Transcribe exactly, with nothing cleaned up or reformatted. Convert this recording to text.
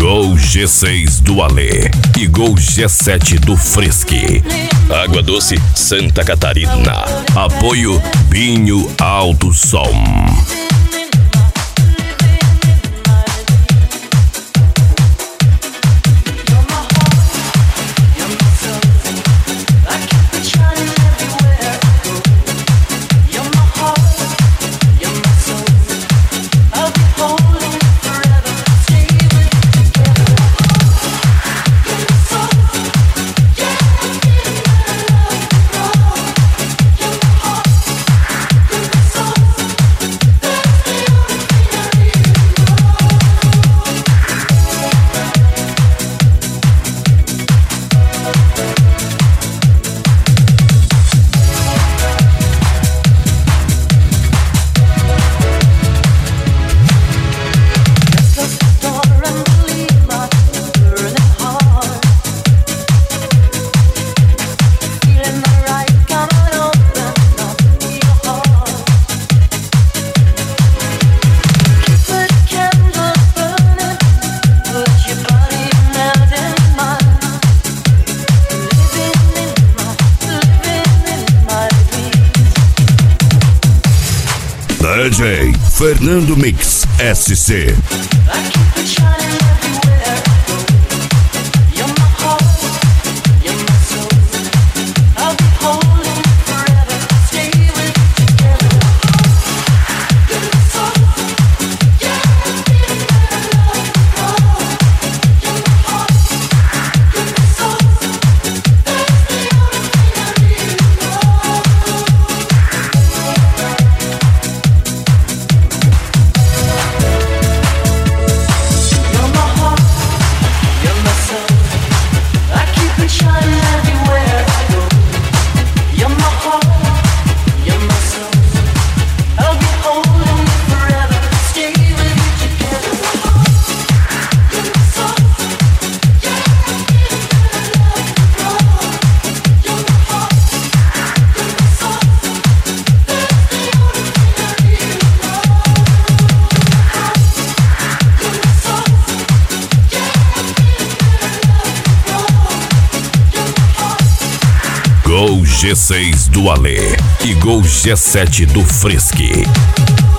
Gol G seis do Ale e Gol G sete do Fresque. Água Doce Santa Catarina. Apoio Binho Alto Som. D J Fernando Mix S C. Gol G seis do Ale e Gol G sete do Fresque.